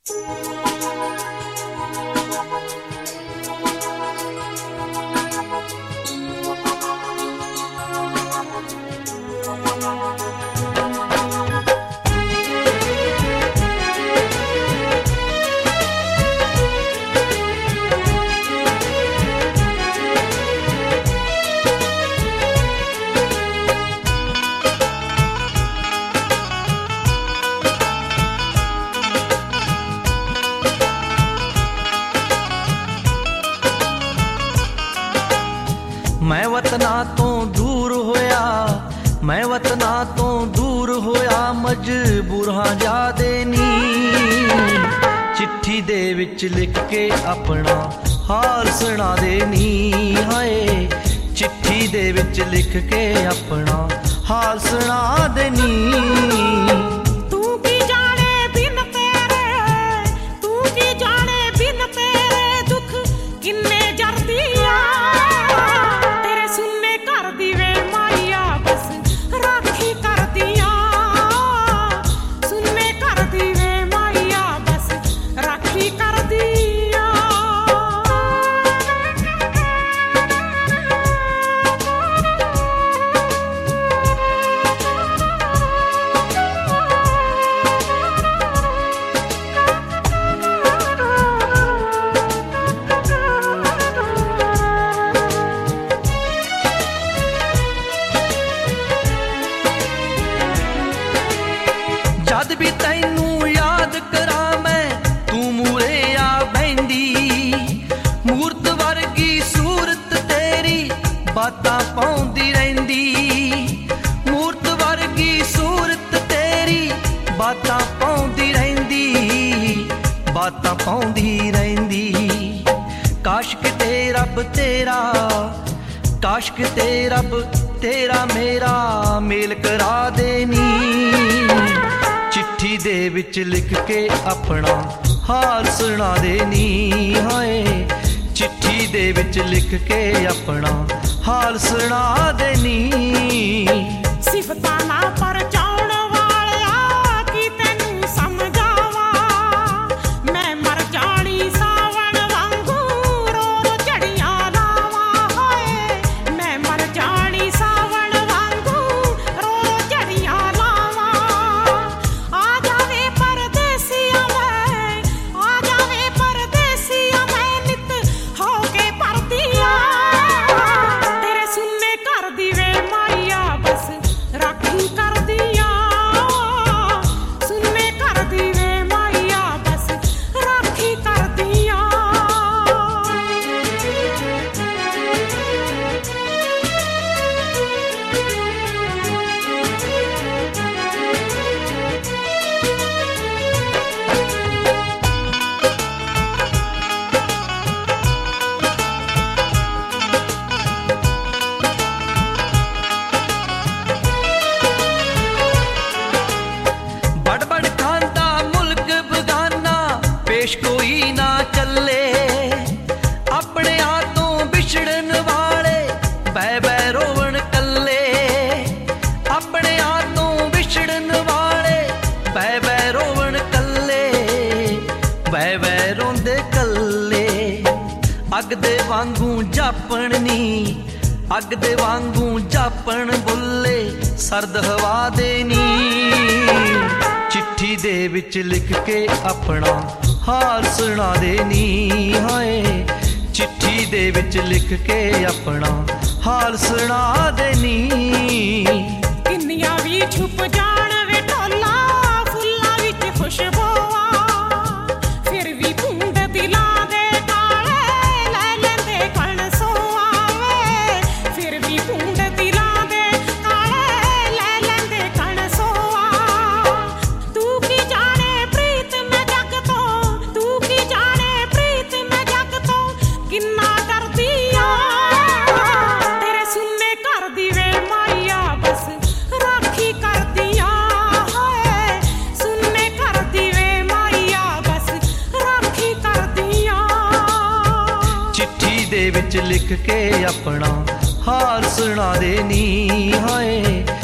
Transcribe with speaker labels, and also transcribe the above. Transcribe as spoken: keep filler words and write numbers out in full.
Speaker 1: मैं वतना तो दूर होया, मैं वतना तो दूर होया, मजबूर हां जा देनी। चिट्ठी दे विच लिख के अपना हाल सुना देनी। हाय चिट्ठी दे विच लिख के अपना हाल सुना देनी। जद भी तैनू याद करा मैं तू मूरे आ बहंदी। मूरत वर्गी सूरत तेरी बातां पाउंदी रहिंदी। मूरत वर्गी सूरत तेरी बातां पाउंदी रहिंदी, बातां पाउंदी रहिंदी। काश किते रब तेरा, काश किते रब तेरा मेरा मेल करा देनी। चिट्ठी दे विच लिख के अपना हाल सुना देनी। हाय चिट्ठी दे विच लिख के अपना हाल सुना देनी।
Speaker 2: सिफतां ना परचाउण वालिया की तैनू समझावा, मैं मर जानी सावण वांगू रो रो झड़ियां लावा। हाय मैं मर जानी सावण वांगू रो रो झड़ियां लावा। आ जावे परदेसिया मैं, आ जावे परदेसिया मैं, नित हो के परदिया। तेरे सुन्ने कर दी वे माइया बस राखी कर दिया। सुन्ने कर दी वे माइया बस राखी कर दिया।
Speaker 1: बड़ बड़ खांदा मुल्क बगाना पेश कोई ना चले। अपने हाथों बिछड़न वाले बै बै रोवन कल्ले। अपने हाथों बिछड़न वाले बै बै रोवन कल्ले, बै बै रोंदे कल्ले। अग दे वांगू जापण नी, अग दे वांगू जापण बुल्ले सर्द हवा देनी। चिट्ठी दे विच लिख के अपना हाल सुना देनी। हाय चिट्ठी दे विच लिख के अपना हाल सुना देनी।
Speaker 2: किन्नियां भी छुप जाण वे ढोला फुल्लां विच खुशबूआ, फिर भी भूंड दिलां दे काले लै लैंदे कण सोआ वे। फिर भी भूंड दिलां दे काले लै लैंदे कण सोआ। तू की जाने प्रीत मैं जग तो, तू की जाने प्रीत मैं जग तो किन्ना डरदी आ। तेरे सुन्ने कर दी वे माइया बस राखी कर दिया। हाय सुन्ने कर दी वे माइया बस राखी कर दिया।
Speaker 1: चिट्ठी दे विच लिख के अपना हाल सुना देनी। हाय